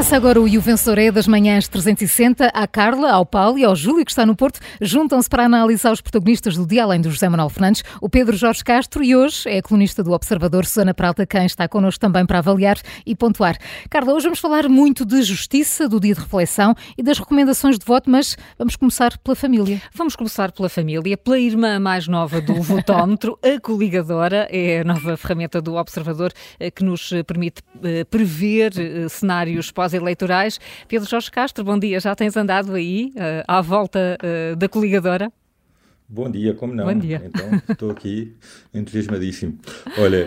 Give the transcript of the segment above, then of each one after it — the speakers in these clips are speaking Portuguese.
Começa agora o E o Vencedor é das manhãs 360. À Carla, ao Paulo e ao Júlio, que está no Porto, juntam-se para analisar os protagonistas do dia, além do José Manuel Fernandes, o Pedro Jorge Castro, e hoje é a colunista do Observador, Susana Peralta, quem está connosco também para avaliar e pontuar. Carla, hoje vamos falar muito de justiça, do dia de reflexão e das recomendações de voto, mas vamos começar pela família. Vamos começar pela família, pela irmã mais nova do votómetro, a coligadora. É a nova ferramenta do Observador que nos permite prever cenários pós-eleitorais. Pedro Jorge Castro, bom dia. Já tens andado aí à volta da coligadora? Bom dia, como não? Bom dia. Então, estou aqui entusiasmadíssimo. Olha,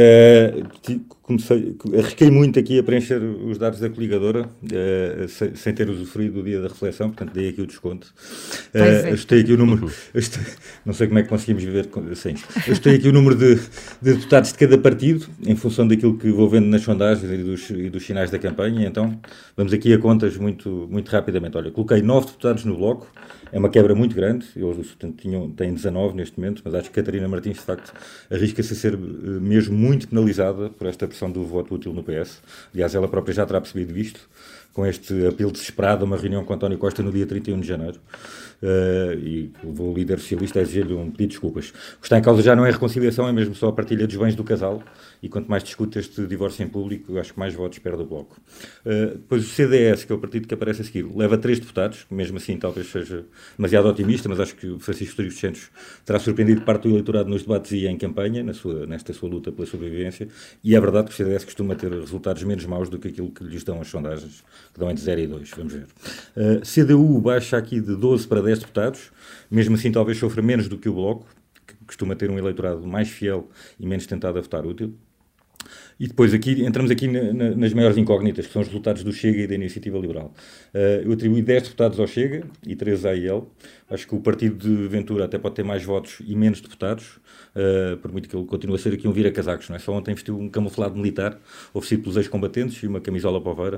arrisquei muito aqui a preencher os dados da coligadora, sem ter usufruído do dia da reflexão, portanto dei aqui o desconto. Estou aqui o número, não sei como é que conseguimos viver sem isto. Estou aqui o número de deputados de cada partido, em função daquilo que vou vendo nas sondagens e dos sinais da campanha. Então, vamos aqui a contas muito rapidamente. Olha, coloquei 9 deputados no Bloco, é uma quebra muito grande, eles têm 19 neste momento, mas acho que Catarina Martins, de facto, arrisca-se a ser mesmo muito penalizada por esta pressão do voto útil no PS. Aliás, ela própria já terá percebido isto, com este apelo desesperado a uma reunião com António Costa no dia 31 de janeiro. E o líder socialista a exigir-lhe um pedido de desculpas. O que está em causa já não é a reconciliação, é mesmo só a partilha dos bens do casal, e quanto mais discute este divórcio em público, acho que mais votos perde o Bloco. Depois o CDS, que é o partido que aparece a seguir, leva 3 deputados, mesmo assim talvez seja demasiado otimista, mas acho que o Francisco Rodrigues dos Santos terá surpreendido parte do eleitorado nos debates e em campanha, nesta sua luta pela sobrevivência, e é verdade que o CDS costuma ter resultados menos maus do que aquilo que lhes dão as sondagens, que dão entre 0 e 2, vamos ver. CDU baixa aqui de 12 para 10 deputados, mesmo assim talvez sofra menos do que o Bloco, que costuma ter um eleitorado mais fiel e menos tentado a votar útil. E depois entramos aqui nas maiores incógnitas, que são os resultados do Chega e da Iniciativa Liberal. Eu atribuí 10 deputados ao Chega e 13 à IEL. Acho que o partido de Ventura até pode ter mais votos e menos deputados, por muito que ele continue a ser aqui um vira-casacos, não é? Só ontem vestiu um camuflado militar, oferecido pelos ex-combatentes, e uma camisola poveira.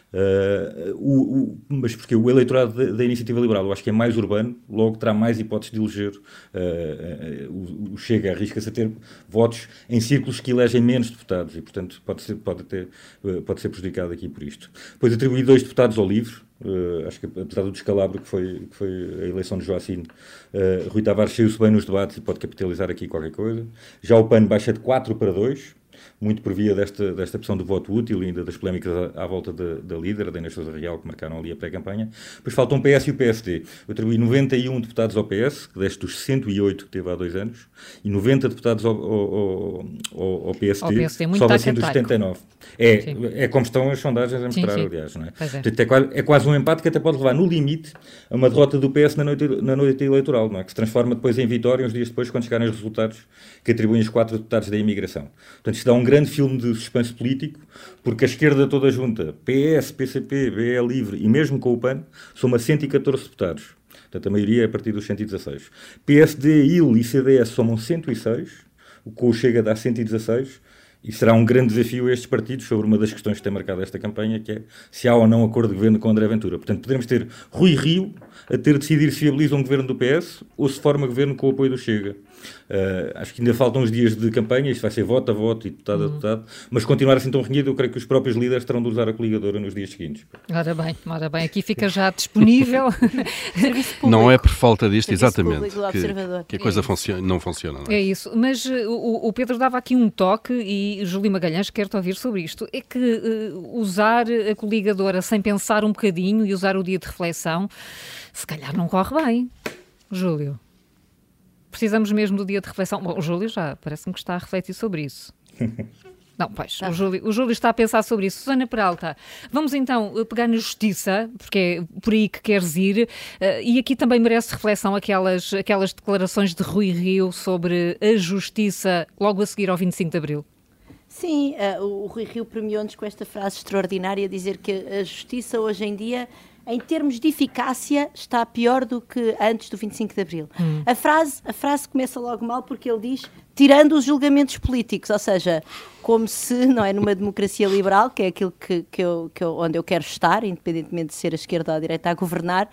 Mas porque o eleitorado da Iniciativa Liberal, eu acho que é mais urbano, logo terá mais hipóteses de eleger. O Chega arrisca-se a ter votos em círculos que elegem menos deputados, e portanto pode ser prejudicado aqui por isto. Depois atribuí 2 deputados ao LIVRE. Acho que apesar do descalabro que foi a eleição de Joacine, Rui Tavares saiu-se bem nos debates e pode capitalizar aqui qualquer coisa. Já o PAN baixa de 4 para 2, muito por via desta pressão do voto útil e ainda das polémicas à volta da líder, da Inês Sousa Real, que marcaram ali a pré-campanha. Depois faltam o PS e o PSD. Eu atribuí 91 deputados ao PS, que deste dos 108 que teve há 2 anos, e 90 deputados ao PSD, só assim dos 79. É como estão as sondagens a mostrar, sim. Aliás, não é? Portanto, é quase um empate que até pode levar, no limite, a uma derrota do PS na noite eleitoral, não é? Que se transforma depois em vitória uns dias depois, quando chegarem os resultados que atribuem os 4 deputados da imigração. Portanto, isto dá um grande filme de suspense político, porque a esquerda toda junta, PS, PCP, BE Livre e mesmo com o PAN, soma 114 deputados. Portanto, a maioria é a partir dos 116. PSD, IL e CDS somam 106, o que o Chega dá 116, e será um grande desafio a estes partidos sobre uma das questões que tem marcado esta campanha, que é se há ou não acordo de governo com André Ventura. Portanto, poderemos ter Rui Rio a ter de decidir se viabiliza um governo do PS ou se forma governo com o apoio do Chega. Acho que ainda faltam uns dias de campanha, isto vai ser voto a voto e deputado a deputado, mas continuar assim tão renhido, eu creio que os próprios líderes terão de usar a coligadora nos dias seguintes. Ora bem, aqui fica já disponível. Não é por falta disto, exatamente, que a coisa não funciona. Não é? É isso, mas o Pedro dava aqui um toque e Júlio Magalhães quer-te ouvir sobre isto. É que usar a coligadora sem pensar um bocadinho e usar o dia de reflexão, se calhar não corre bem. Júlio? Precisamos mesmo do dia de reflexão. Bom, o Júlio já parece-me que está a refletir sobre isso. Não, pois, o Júlio está a pensar sobre isso. Susana Peralta, vamos então pegar na justiça, porque é por aí que queres ir, e aqui também merece reflexão aquelas declarações de Rui Rio sobre a justiça logo a seguir ao 25 de Abril. Sim, o Rui Rio premiou-nos com esta frase extraordinária, dizer que a justiça hoje em dia, em termos de eficácia, está pior do que antes do 25 de Abril. A frase começa logo mal porque ele diz, tirando os julgamentos políticos, ou seja, como se, não é, numa democracia liberal, que é aquilo onde eu quero estar, independentemente de ser a esquerda ou a direita a governar,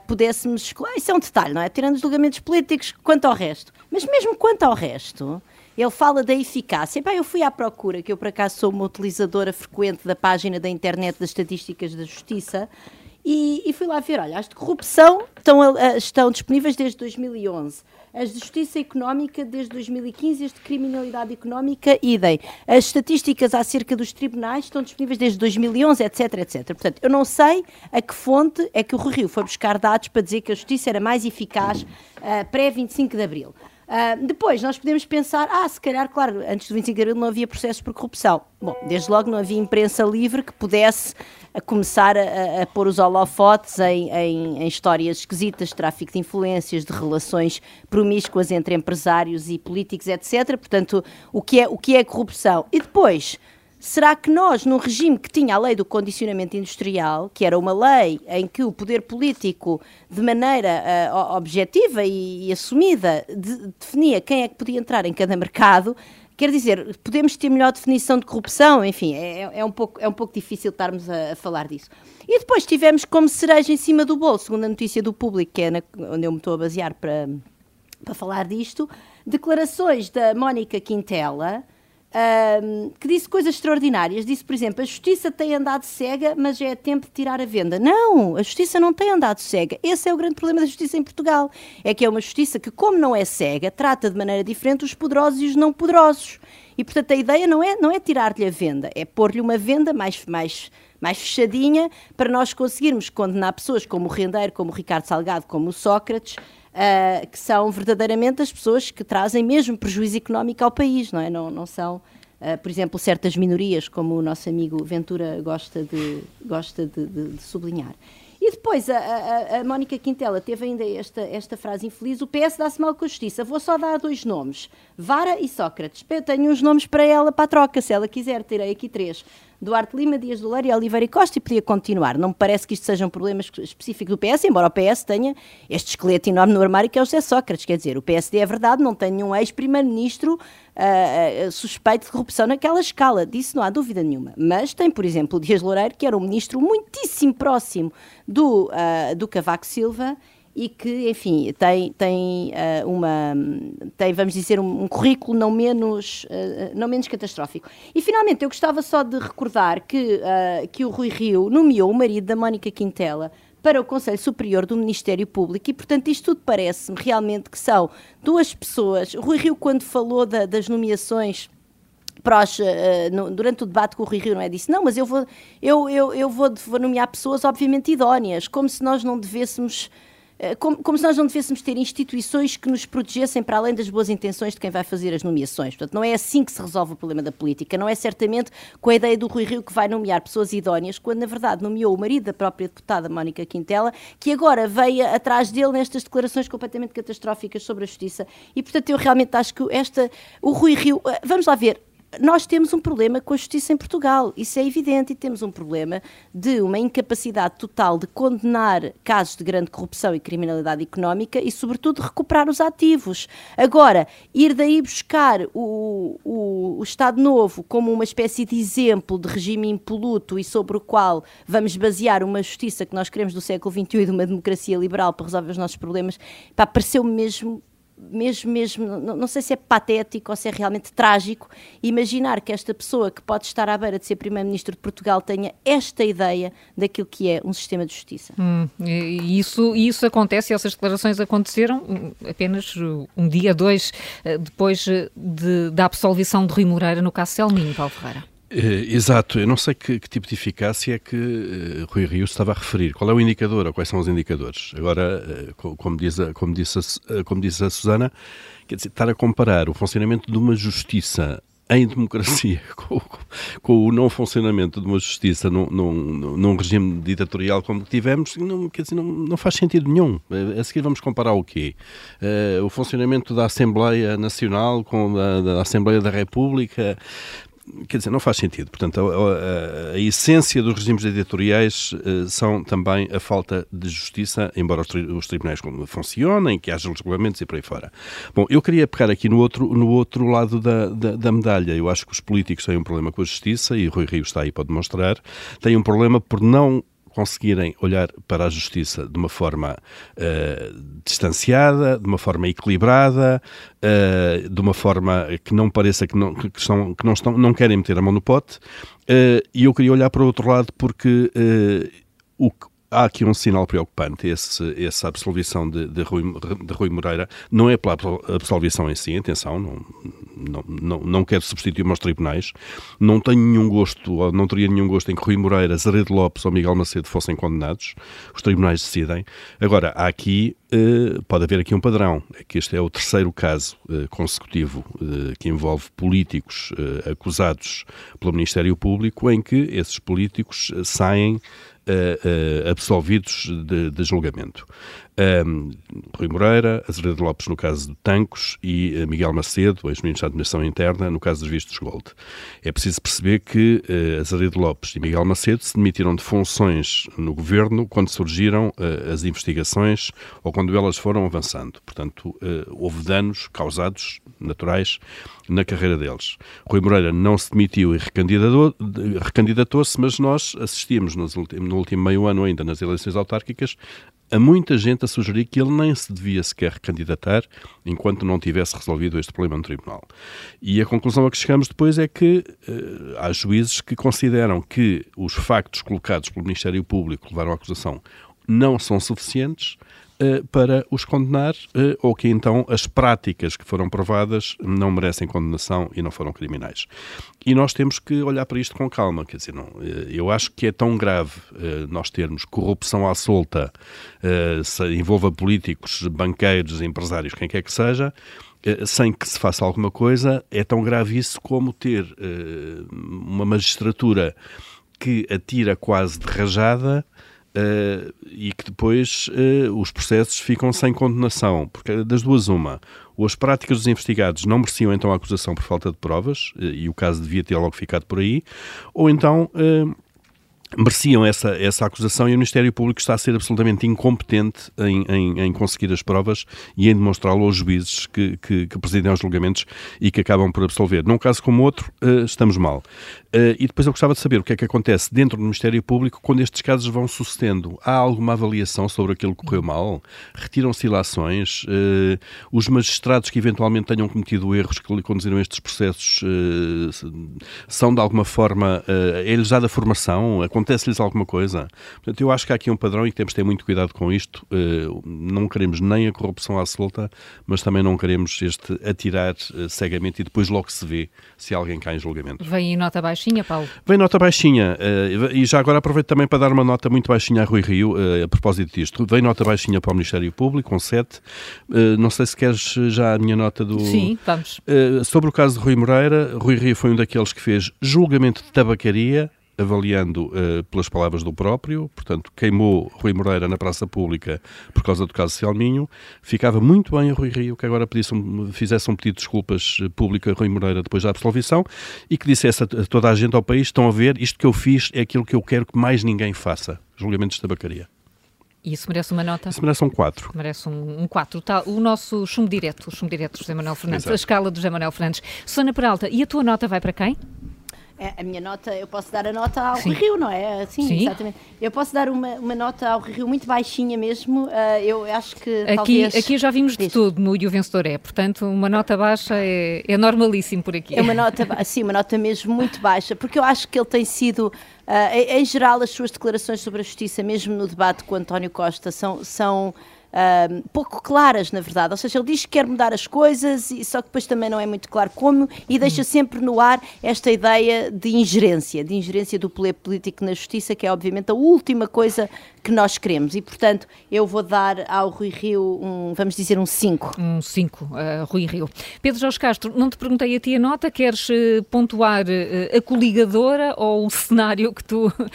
pudéssemos... isso é um detalhe, não é? Tirando os julgamentos políticos, quanto ao resto. Mas mesmo quanto ao resto, ele fala da eficácia. Bem, eu fui à procura, que eu por acaso sou uma utilizadora frequente da página da internet das estatísticas da Justiça, e fui lá ver, olha, as de corrupção estão disponíveis desde 2011, as de justiça económica desde 2015, as de criminalidade económica, idem. As estatísticas acerca dos tribunais estão disponíveis desde 2011, etc, etc. Portanto, eu não sei a que fonte é que o Rui Rio foi buscar dados para dizer que a justiça era mais eficaz pré-25 de Abril. Depois, nós podemos pensar, se calhar, claro, antes do 25 de Abril não havia processos por corrupção. Bom, desde logo não havia imprensa livre que pudesse começar a pôr os holofotes em histórias esquisitas de tráfico de influências, de relações promíscuas entre empresários e políticos, etc. Portanto, o que é corrupção? E depois, será que nós, num regime que tinha a lei do condicionamento industrial, que era uma lei em que o poder político, de maneira objetiva e assumida, definia quem é que podia entrar em cada mercado, quer dizer, podemos ter melhor definição de corrupção? Enfim, é um pouco difícil estarmos a falar disso. E depois tivemos como cereja em cima do bolo, segundo a notícia do Público, que é onde eu me estou a basear para falar disto, declarações da Mónica Quintela, que disse coisas extraordinárias. Disse, por exemplo, a justiça tem andado cega, mas já é tempo de tirar a venda. Não, a justiça não tem andado cega. Esse é o grande problema da justiça em Portugal. É que é uma justiça que, como não é cega, trata de maneira diferente os poderosos e os não poderosos. E, portanto, a ideia não é tirar-lhe a venda, é pôr-lhe uma venda mais fechadinha para nós conseguirmos condenar pessoas como o Rendeiro, como o Ricardo Salgado, como o Sócrates, que são verdadeiramente as pessoas que trazem mesmo prejuízo económico ao país, não é? Não são, por exemplo, certas minorias, como o nosso amigo Ventura gosta de sublinhar. E depois a Mónica Quintela teve ainda esta frase infeliz: o PS dá-se mal com a justiça. Vou só dar 2 nomes, Vara e Sócrates. Eu tenho uns nomes para ela, para a troca, se ela quiser, terei aqui 3. Duarte Lima, Dias do Leiro e Oliveira e Costa, e podia continuar. Não me parece que isto seja um problema específico do PS, embora o PS tenha este esqueleto enorme no armário que é o José Sócrates. Quer dizer, o PSD, é verdade, não tem nenhum ex-primeiro-ministro suspeito de corrupção naquela escala, disso não há dúvida nenhuma. Mas tem, por exemplo, o Dias Loureiro, que era um ministro muitíssimo próximo do Cavaco Silva, e que, enfim, tem, vamos dizer, um currículo não menos catastrófico. E, finalmente, eu gostava só de recordar que o Rui Rio nomeou o marido da Mónica Quintela para o Conselho Superior do Ministério Público, e, portanto, isto tudo parece-me realmente que são 2 pessoas. O Rui Rio, quando falou das nomeações durante o debate com o Rui Rio, não é? Disse, não, mas eu vou nomear pessoas obviamente idóneas, como se nós não devêssemos ter instituições que nos protegessem para além das boas intenções de quem vai fazer as nomeações. Portanto, não é assim que se resolve o problema da política. Não é certamente com a ideia do Rui Rio que vai nomear pessoas idóneas, quando na verdade nomeou o marido da própria deputada Mónica Quintela, que agora veio atrás dele nestas declarações completamente catastróficas sobre a justiça. E, portanto, eu realmente acho que o Rui Rio... Vamos lá ver. Nós temos um problema com a justiça em Portugal, isso é evidente, e temos um problema de uma incapacidade total de condenar casos de grande corrupção e criminalidade económica e, sobretudo, de recuperar os ativos. Agora, ir daí buscar o Estado Novo como uma espécie de exemplo de regime impoluto e sobre o qual vamos basear uma justiça que nós queremos do século XXI e de uma democracia liberal para resolver os nossos problemas, pareceu-me mesmo, não sei se é patético ou se é realmente trágico imaginar que esta pessoa que pode estar à beira de ser Primeiro-Ministro de Portugal tenha esta ideia daquilo que é um sistema de justiça. Isso acontece, essas declarações aconteceram apenas um dia, 2, depois da absolvição de Rui Moreira no caso Selminho, Paulo Ferreira. Exato, eu não sei que tipo de eficácia é que Rui Rio estava a referir. Qual é o indicador ou quais são os indicadores? Agora, como disse a Susana, quer dizer, estar a comparar o funcionamento de uma justiça em democracia com o não funcionamento de uma justiça num regime ditatorial como que tivemos, não faz sentido nenhum. A seguir vamos comparar o quê? O funcionamento da Assembleia Nacional com da Assembleia da República... Quer dizer, não faz sentido. Portanto, a essência dos regimes ditatoriais são também a falta de justiça, embora os tribunais funcionem, que haja regulamentos e por aí fora. Bom, eu queria pegar aqui no outro lado da medalha. Eu acho que os políticos têm um problema com a justiça, e o Rui Rio está aí para demonstrar, têm um problema por não conseguirem olhar para a justiça de uma forma distanciada, de uma forma equilibrada, de uma forma que não pareça que não querem meter a mão no pote, e eu queria olhar para o outro lado porque há aqui um sinal preocupante, essa absolvição de Rui Moreira. Não é pela absolvição em si, atenção, não quero substituir-me aos tribunais, não tenho nenhum gosto, ou não teria nenhum gosto em que Rui Moreira, Azeredo Lopes ou Miguel Macedo fossem condenados. Os tribunais decidem. Agora, há aqui, pode haver aqui um padrão, é que este é o terceiro caso consecutivo que envolve políticos acusados pelo Ministério Público, em que esses políticos saem absolvidos de julgamento. Rui Moreira, Azeredo Lopes no caso de Tancos e Miguel Macedo, ex-ministro da Administração Interna, no caso dos vistos Gold. É preciso perceber que Azeredo Lopes e Miguel Macedo se demitiram de funções no governo quando surgiram as investigações ou quando elas foram avançando. Portanto, houve danos causados, naturais, na carreira deles. Rui Moreira não se demitiu e recandidatou-se, mas nós assistimos no último meio ano ainda nas eleições autárquicas a muita gente a sugerir que ele nem se devia sequer recandidatar enquanto não tivesse resolvido este problema no tribunal. E a conclusão a que chegamos depois é que há juízes que consideram que os factos colocados pelo Ministério Público que levaram à acusação não são suficientes para os condenar, ou que então as práticas que foram provadas não merecem condenação e não foram criminais. E nós temos que olhar para isto com calma, quer dizer, eu acho que é tão grave nós termos corrupção à solta, se envolva políticos, banqueiros, empresários, quem quer que seja, sem que se faça alguma coisa. É tão grave isso como ter uma magistratura que atira quase de rajada e que depois os processos ficam sem condenação, porque das duas uma, ou as práticas dos investigados não mereciam então a acusação por falta de provas, e o caso devia ter logo ficado por aí, ou então mereciam essa acusação, e o Ministério Público está a ser absolutamente incompetente em conseguir as provas e em demonstrá-lo aos juízes que presidem aos julgamentos e que acabam por absolver. Num caso como outro, estamos mal. E depois eu gostava de saber o que é que acontece dentro do Ministério Público quando estes casos vão sucedendo. Há alguma avaliação sobre aquilo que correu mal? Retiram-se ilações? Os magistrados que eventualmente tenham cometido erros que lhe conduziram a estes processos são de alguma forma, é-lhes dada formação? Acontece-lhes alguma coisa? Portanto, eu acho que há aqui um padrão e que temos de ter muito cuidado com isto. Não queremos nem a corrupção à solta, mas também não queremos atirar cegamente e depois logo se vê se alguém cai em julgamento. Vem em nota baixinha, Paulo? Vem nota baixinha, e já agora aproveito também para dar uma nota muito baixinha a Rui Rio, a propósito disto. Vem nota baixinha para o Ministério Público, com 7. Não sei se queres já a minha nota do... Sim, vamos. Sobre o caso de Rui Moreira, Rui Rio foi um daqueles que fez julgamento de tabacaria, avaliando pelas palavras do próprio, portanto, queimou Rui Moreira na praça pública por causa do caso Selminho. Ficava muito bem a Rui Rio que agora fizesse um pedido de desculpas público a Rui Moreira depois da absolvição e que dissesse a toda a gente ao país: estão a ver, isto que eu fiz é aquilo que eu quero que mais ninguém faça. Julgamentos de tabacaria. E isso merece uma nota? Isso merece um 4. Merece um 4. Tá, o nosso chumbo direto do José Manuel Fernandes, Exato. A escala do José Manuel Fernandes. Susana Peralta, e a tua nota vai para quem? A minha nota, eu posso dar a nota ao Rui Rio, não é? Sim, exatamente. Eu posso dar uma nota ao Rui Rio muito baixinha mesmo. Eu acho que talvez... Aqui já vimos de tudo no E o Vencedor é. Portanto, uma nota baixa é normalíssimo por aqui. É uma nota mesmo muito baixa, porque eu acho que ele tem sido... em geral, as suas declarações sobre a justiça, mesmo no debate com António Costa, são pouco claras, na verdade. Ou seja, ele diz que quer mudar as coisas, só que depois também não é muito claro como, e deixa sempre no ar esta ideia de ingerência do poder político na justiça, que é obviamente a última coisa que nós queremos. E, portanto, eu vou dar ao Rui Rio vamos dizer um 5. Um 5, Rui Rio. Pedro Jorge Castro, não te perguntei a ti a nota, queres pontuar a coligadora ou o cenário que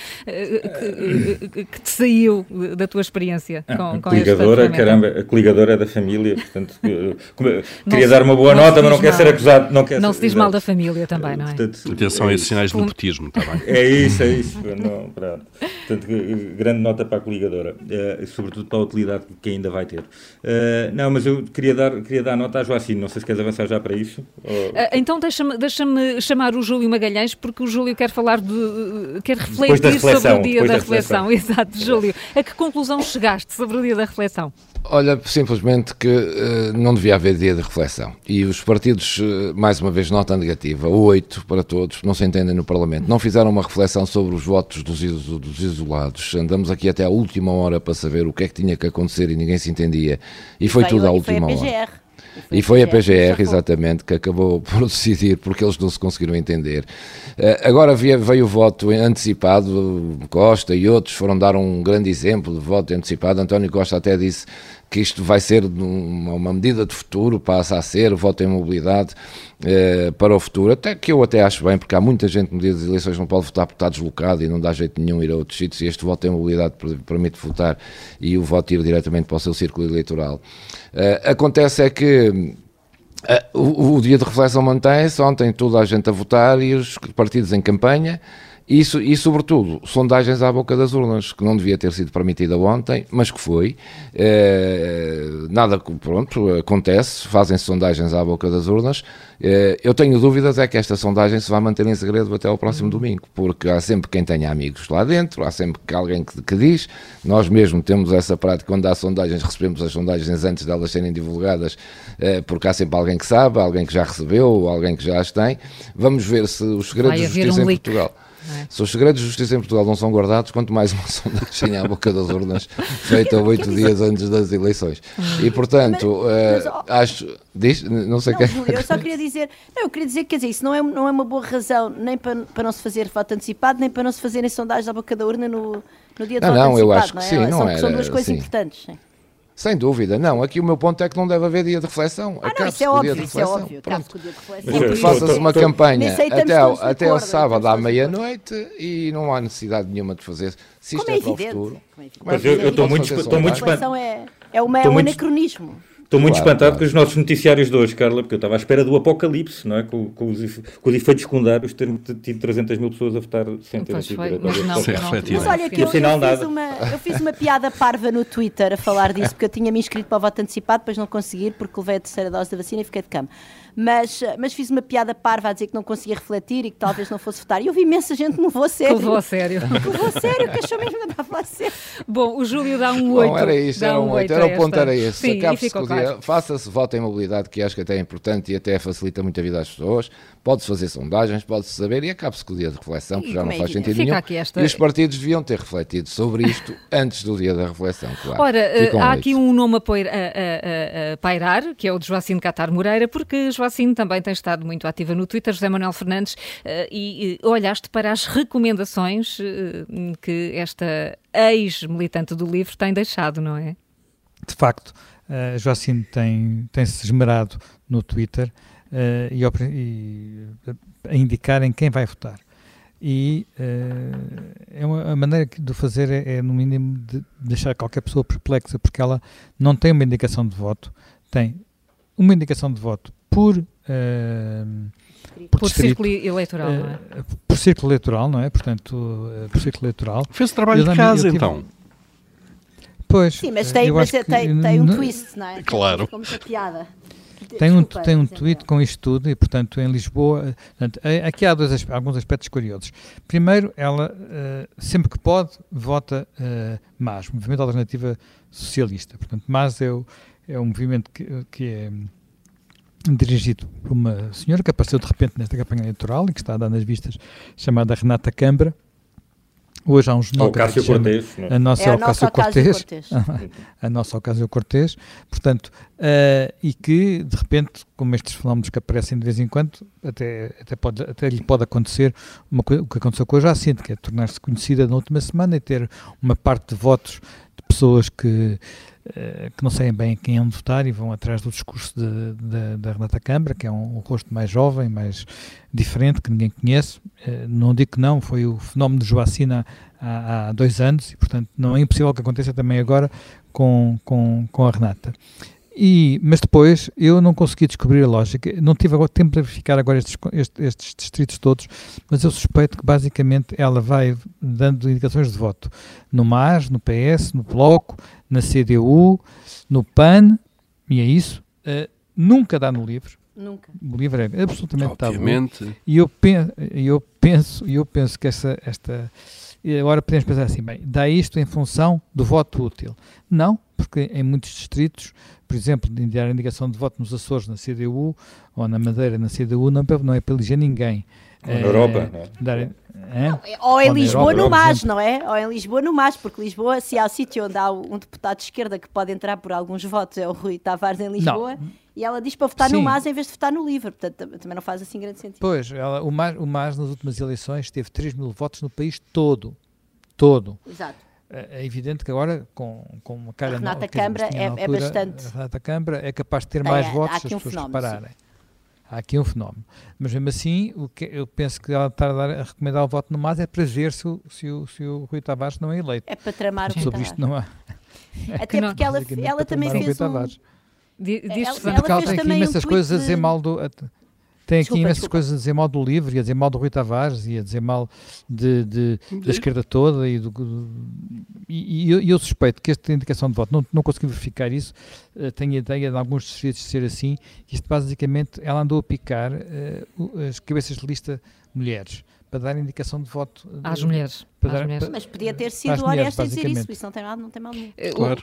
te saiu da tua experiência com esta ferramenta? Caramba, a coligadora é da família, portanto, queria dar uma boa nota, mas não quer ser acusado. Não se diz mal da família também, não é? Portanto, atenção a esses sinais de nepotismo, está bem? É isso. Não, pronto. Portanto, grande nota para a coligadora, sobretudo para a utilidade que ainda vai ter. Não, mas eu queria dar nota à Joacine, não sei se queres avançar já para isso. Então deixa-me chamar o Júlio Magalhães, porque o Júlio quer quer refletir sobre o dia da reflexão. Exato, Júlio. A que conclusão chegaste sobre o dia da reflexão? Olha, simplesmente que não devia haver dia de reflexão. E os partidos, mais uma vez, nota negativa, 8 para todos, não se entendem no Parlamento. Não fizeram uma reflexão sobre os votos dos isolados. Andamos aqui até à última hora para saber o que é que tinha que acontecer e ninguém se entendia. E foi tudo à última hora. E foi a PGR, exatamente, que acabou por decidir, porque eles não se conseguiram entender. Agora veio o voto antecipado, Costa e outros foram dar um grande exemplo de voto antecipado. António Costa até disse que isto vai ser uma medida de futuro, passa a ser voto em mobilidade para o futuro, até que eu até acho bem, porque há muita gente no dia das eleições não pode votar porque está deslocado e não dá jeito nenhum ir a outros sítios, e este voto em mobilidade permite votar e o voto ir diretamente para o seu círculo eleitoral. Acontece é que o dia de reflexão mantém-se, ontem toda a gente a votar e os partidos em campanha, e sobretudo sondagens à boca das urnas, que não devia ter sido permitida ontem, mas que foi. Pronto, acontece, fazem-se sondagens à boca das urnas. Eu tenho dúvidas é que esta sondagem se vai manter em segredo até ao próximo domingo, porque há sempre quem tenha amigos lá dentro, há sempre alguém que diz. Nós mesmo temos essa prática, quando há sondagens, recebemos as sondagens antes delas serem divulgadas, porque há sempre alguém que sabe, alguém que já recebeu, alguém que já as tem. Vamos ver se os segredos de justiça em Portugal... Se os segredos de justiça em Portugal não são guardados, quanto mais uma sondagem à boca das urnas feita 8 dias antes das eleições. E, portanto, acho... Não sei o que é. Júlio, eu só queria dizer... eu queria dizer que, quer dizer, isso não é uma boa razão nem para não se fazer voto antecipado, nem para não se fazerem sondagens à boca da urna no dia do voto antecipado. Eu acho que sim, são duas coisas importantes, sim. Sem dúvida, não. Aqui o meu ponto é que não deve haver dia de reflexão. Não, isso é óbvio, isso é óbvio. Cabe-se com o dia de reflexão. Porque faça-se uma campanha até ao sábado à meia-noite e não há necessidade nenhuma de fazer. Se isto é para o futuro. Mas eu estou muito espantado. É um anacronismo. Estou muito espantado com os nossos noticiários de hoje, Carla, porque eu estava à espera do apocalipse, não é? Com os efeitos secundários, ter tido 300 mil pessoas a votar sem ter sido refletido. Mas olha que eu fiz uma piada parva no Twitter a falar disso, porque eu tinha-me inscrito para o voto antecipado, depois não consegui, porque levei a terceira dose da vacina e fiquei de cama. Mas fiz uma piada parva a dizer que não conseguia refletir e que talvez não fosse votar. E eu vi imensa gente que me levou a sério. Que levou a sério, que achou mesmo que não estava a sério. Bom, o Júlio dá um 8. Não, era isto, era um 8. Era o ponto, era esse. Sim, faça-se voto em mobilidade, que acho que até é importante e até facilita muito a vida às pessoas. Pode-se fazer sondagens, pode-se saber, e acabe-se com o dia de reflexão, que já não faz sentido nenhum. E os partidos deviam ter refletido sobre isto antes do dia da reflexão, claro. Ora, há aqui um nome a pairar, que é o de Joacine Catar Moreira, porque Joacine também tem estado muito ativa no Twitter, José Manuel Fernandes, e olhaste para as recomendações que esta ex-militante do LIVRE tem deixado, não é? De facto, Joacine tem-se esmerado no Twitter a indicar em quem vai votar. E a maneira de fazer é, no mínimo, de deixar qualquer pessoa perplexa, porque ela não tem uma indicação de voto, tem uma indicação de voto por círculo eleitoral, não é? Por círculo eleitoral, não é? Portanto, por círculo eleitoral. Fez o trabalho de casa, então. Pois. Sim, mas tem um twist, não é? Claro. Como muita piada. Tem um tweet com isto tudo e, portanto, em Lisboa... Portanto, aqui há alguns aspectos curiosos. Primeiro, ela, sempre que pode, vota MAS, Movimento Alternativa Socialista. Portanto, MAS é um movimento que é dirigido por uma senhora que apareceu de repente nesta campanha eleitoral e que está a dar nas vistas, chamada Renata Câmara. Hoje há um jornal que se chama A Nossa Ocasio-Cortez. A Nossa Ocasio-Cortez. Portanto, e que, de repente, como estes fenómenos que aparecem de vez em quando, até lhe pode acontecer o que aconteceu com a Joacine, que é tornar-se conhecida na última semana e ter uma parte de votos de pessoas que não sabem bem quem é de votar e vão atrás do discurso da Renata Câmara, que é um rosto mais jovem, mais diferente, que ninguém conhece. Não digo que não, foi o fenómeno de Joacine há 2 anos e, portanto, não é impossível que aconteça também agora com a Renata. Mas depois eu não consegui descobrir a lógica, não tive agora tempo para verificar agora estes distritos todos, mas eu suspeito que basicamente ela vai dando indicações de voto no MAS, no PS, no Bloco, na CDU, no PAN, e é isso, nunca dá no LIVRE. Nunca. O LIVRE é absolutamente tabu. E eu penso que esta e agora podemos pensar assim, bem, dá isto em função do voto útil. Não, porque em muitos distritos, por exemplo, de dar indicação de voto nos Açores na CDU ou na Madeira na CDU, não é para eleger ninguém. Ou na Europa, não é? Ou em Lisboa no MAS, não é? Ou em Lisboa no MAS, porque Lisboa, se há sítio onde há um deputado de esquerda que pode entrar por alguns votos, é o Rui Tavares em Lisboa, e ela diz para votar no MAS em vez de votar no LIVRE, portanto também não faz assim grande sentido. Pois, o MAS nas últimas eleições teve 3 mil votos no país todo. Exato. É evidente que agora, com uma cara... A Renata Câmara é bastante... A Renata Câmara é capaz de ter mais votos, se as pessoas repararem. Há aqui um fenómeno. Mas mesmo assim, eu penso que ela está a recomendar o voto no MAS é para ver se o Rui Tavares não é eleito. É para tramar o Rui Tavares. Isto não há... Até porque ela também fez ela fez tem aqui também imensas coisas a dizer mal do... Tem aqui imensas desculpa. coisas a dizer mal do LIVRE, e a dizer mal do Rui Tavares, e a dizer mal da esquerda toda, e eu suspeito que esta indicação de voto, não consegui verificar isso, tenho a ideia de alguns distritos de ser assim, isto basicamente, ela andou a picar as cabeças de lista mulheres, para dar indicação de voto às mulheres. Mas podia ter sido honesta em dizer isso não tem mal nenhum. Claro,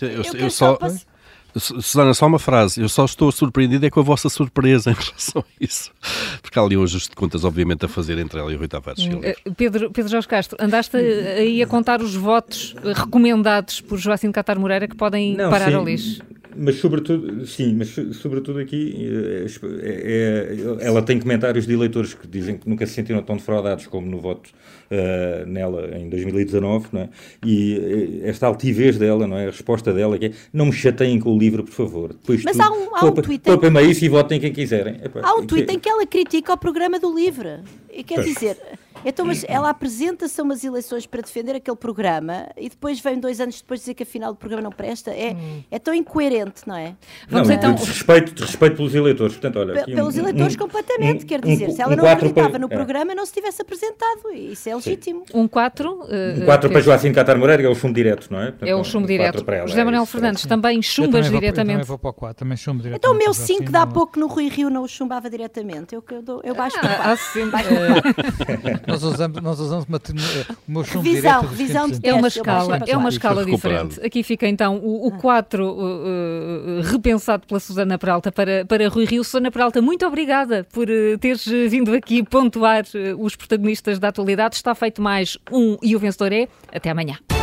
Susana, só uma frase. Eu só estou surpreendido com a vossa surpresa em relação a isso. Porque há ali um ajuste de contas, obviamente, a fazer entre ela e o Rui Tavares. Pedro Jorge Castro, andaste aí a contar os votos recomendados por Joacim de Catar Moreira que podem parar ao lixo. Mas sobretudo aqui ela tem comentários de eleitores que dizem que nunca se sentiram tão defraudados como no voto nela em 2019, não é? E esta altivez dela, não é? A resposta dela que é: não me chateiem com o LIVRE, por favor. Depois mas há um tweet para isso e votem quem quiserem. Há um tweet em que ela critica o programa do LIVRE. E quer dizer... Então, mas ela apresenta-se a umas eleições para defender aquele programa e depois vem 2 anos depois dizer que afinal o programa não presta. É tão incoerente, não é? Vamos então... De respeito pelos eleitores. Portanto, olha, pelos eleitores completamente, quer dizer, se ela não acreditava no programa, não se tivesse apresentado. Isso é legítimo. Um 4 para Joacim de Catar Moreira, é o chumbo direto, não é? Portanto, é o chumbo direto. José Manuel Fernandes, também chumbas diretamente. Eu também vou para o 4, também chumbo diretamente. Então o meu 5 dá pouco no Rui Rio não o chumbava diretamente. Eu baixo para o 4. Nós usamos o meu chumbo revisão de é uma escala diferente. Aqui fica então o 4 repensado pela Susana Peralta para Rui Rio. Susana Peralta, muito obrigada por teres vindo aqui pontuar os protagonistas da atualidade. Está feito mais um e o vencedor é até amanhã.